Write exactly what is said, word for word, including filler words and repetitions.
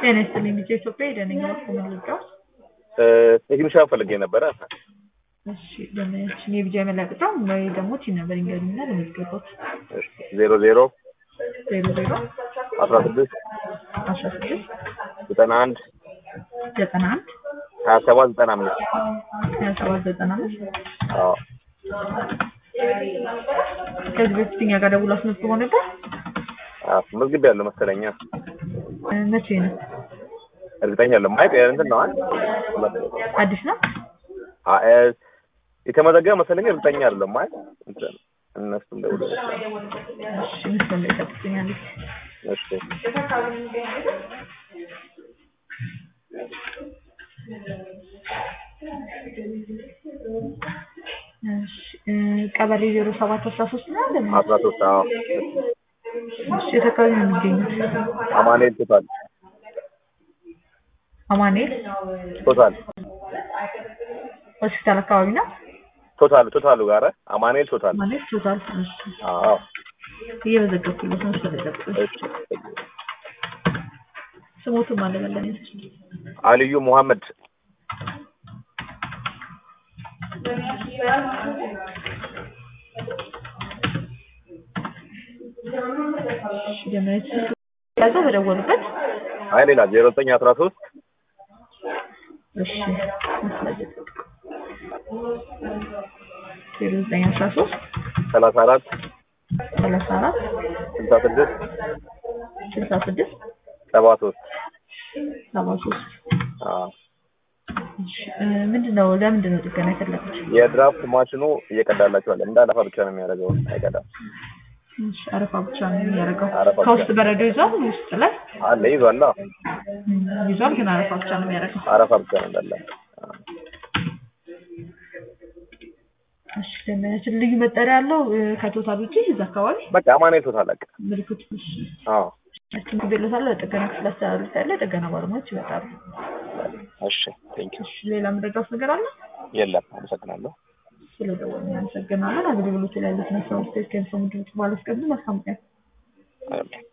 ጤና ይስጥልኝ ልጄ ኢትዮጵያ ሄደን ነው ኮመልጋው እ ቴክኒሻ ፈልጌ ነበር። እሺ ለምን የብጃ መላቅጣው ወይ ደግሞ ቲ ነበር እንግዲህና ለምትገቡት እሺ ዜሮ ዜሮ ዜሮ ዜሮ አስራ ስድስት አስራ ስድስት ዘጠና አንድ ዘጠና አንድ ሀያ ሰባት ዘጠና አምስት ሀያ ሰባት ዘጠና አምስት አዎ ከዚህ በፊት እኛ ጋር ደውሎ አስመዝግቦ ነበር። አዎ መዝግብ ያለው መሰለኛ መቼ ነው? እርግጠኛ አይደለም። ማይክ እንትን ነው አይደል? አዲስ ነው? አይ የተመዘገበ መሰለኝ እርግጠኛ አይደለም። ማይክ እንትን እነሱም ደውሎ እሺ ምን ነው ተጠቅኛል? እሺ እሺ ቀበሌ ዜሮ ሰባት አስራ ሶስት ነው አይደል? አስራ ሶስት አዎ። እሺ የተካባቢ ነው የሚገኘው። አማኑኤል ቶታል አማኑኤል ቶታል ሆስፒታል አካባቢ ነው። ቶታል ቶታሉ ጋር አማኑኤል ቶታል አማኑኤል ቶታል አዎ። እየመዘገብኩኝ ነው ስለተጠቀምኩ። እሺ ስሞቱ ማለት ነው አልዩ መሐመድ ደመች ያዘው በደወሉበት አይ ሌላ ዜሮ ዘጠኝ አስራ ሶስት እሺ ዜሮ ዘጠኝ አስራ ሶስት ሰላሳ አራት ሰላሳ አራት ስልሳ ስድስት ስልሳ ስድስት ሰባ ሶስት ሰባ ሶስት አዎ። ምንድነው ለምንድነው ጥገና የፈለጉት? የድራፍት ማሽኑ እየቀዳላችሁ አለ እንዳለ አረፋ ብቻ ነው የሚያደርገው አይቀዳም። እሺ አረፋ ብቻ ነው የሚያደርገው። ከውስጥ በረዶ ይዟል ውስጥ ላይ አለ ይዟል አዎ ይዟል ግን አረፋ ብቻ ነው የሚያደርገው። አረፋ ብቻ ነው እንዳለ። እሺ ለምን ልዩ መጠሪያ ያለው ከቶታል ውጪ እዛ አካባቢ በቃ አማኑኤል ቶታል አለ ምልክት እሺ አዎ። እሺ ቤለታለ ጥገና ስለተሰራለ ያለ ጥገና ባለሙያዎች ይመጣሉ። እሺ ቴንክ ዩ። ሌላ ምንድነው ነገር አለ? የለም አመሰግናለሁ። ስለደወሉ አመሰግናለሁ። አገልግሎት ላይ ያሉት መስዋዕት ከንፈም ድምጽ ባለስከብድ ማስቀመጥ